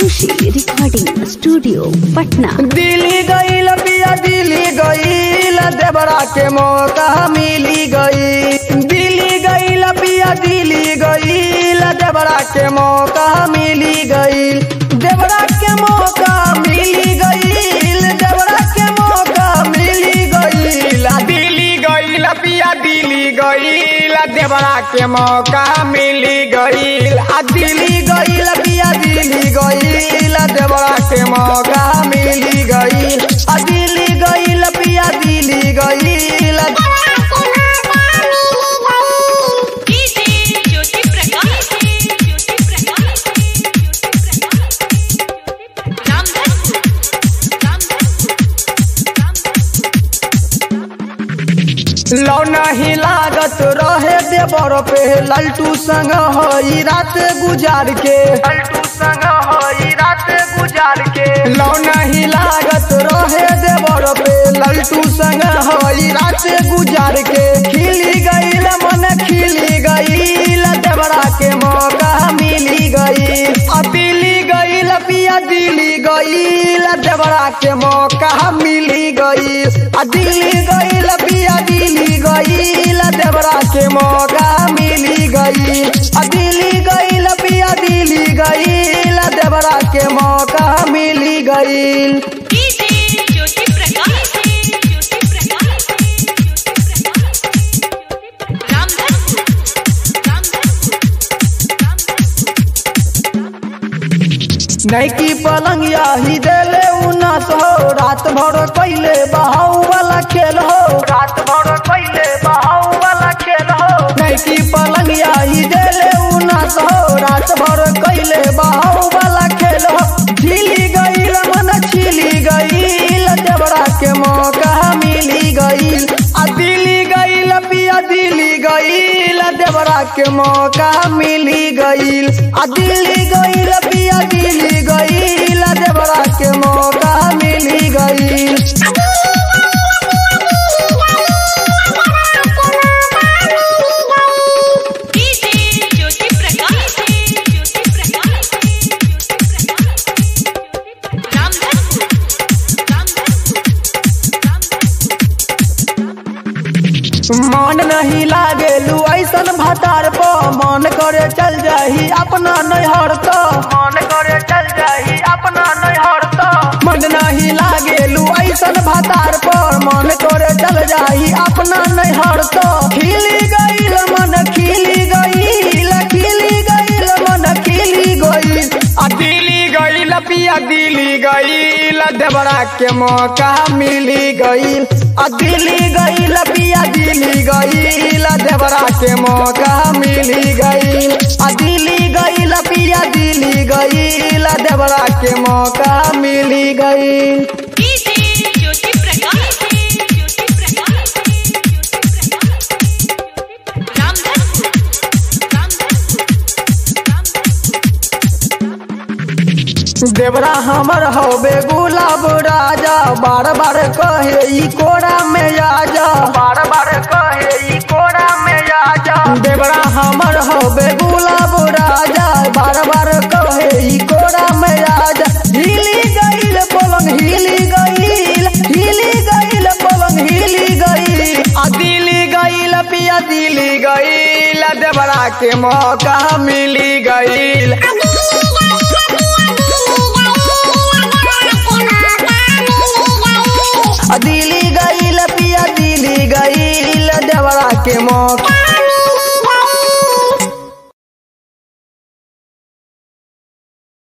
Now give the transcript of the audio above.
खुशी recording studio Patna. Delhi गईल पिया दिल्ली गईल देवरा के मौका मिली गई। दिल्ली गईल पिया दिल्ली गईल देवरा के मौका मिली गई। देवरा के मौका मिली गई। देवरा के मौका मिली गई। दिल्ली गईल पिया दिल्ली गईल देवरा के मौका मिली गई। दिल्ली गईल पिया दिल्ली गईल देवरा के मौका मिली गई। दिल्ली गईल पिया दिल्ली गईल लौ नहीं लागत रहे देवर पे लल्टू संग हई रात गुजार के। लल्टू संग हई रात गुजार के। लौ नहीं लागत रहे देवर पे लल्टू संग हई रात गुजार के। खिली गईल मन खिली गईल देवरा के मौका मिली गई। दिल्ली गईल पिया दिल्ली गईल देवरा के मौका मिली गई। दिल्ली गईल पिया दिल्ली गईल देवरा के मौका मिली गई। दिल्ली गईल पिया दिल्ली गईल देवरा के मौका मिली गई। नैकी पलंगिया ही देले उन्नत हो। रात भर कैले बहाऊ वाला खेल हो। रात भर कैले बहाऊ वाला खेल हो। नैकी पलंगिया ही देले उन्नत हो। रात भर कैले बहाऊ वाला खेल हो। झिली गईल मन छिली गईल देवरा के मौका मिली गईल। दिल्ली गईल पिया दिल्ली गईल देवरा के मौका मिली गईल। दिल्ली गईल पिया दिल्ली गईल देवरा के मौका मिली गईल। मन नहीं लागेलू ऐसन भतार प। मन करे चल जाही अपना नैहर त। मन करे चल जाही अपना नैहर त। मन नहीं लागेलू ऐसन भतार प। मन करे चल जाही अपना नैहर त। खिली गईल मन खिली गईल खिली गईल मन खिली गईल। दिल्ली गईल पिया दिल्ली गईल देवरा के मौका मिली गईल। दिल्ली गईल पिया दिल्ली गईल देवरा के मौका मिली गईल। दिल्ली गईल पिया दिल्ली गईल देवरा के मौका मिली गईल। देवरा हमर हवे गुलाब राजा। बार बार कहे ई कोरा में आजा। बार बार कहे ई कोरा में आजा। देवरा हमर हवे गुलाब राजा। बार बार कहे ई कोरा में आजा। हिली गईल पलंग हिली गईल हिली गईल पलंग हिली गईल। दिल्ली गईल पिया दिल्ली गईल देवरा के मौका मिली गईल। दिल्ली गईल पिया दिल्ली गईल देवरा के मौका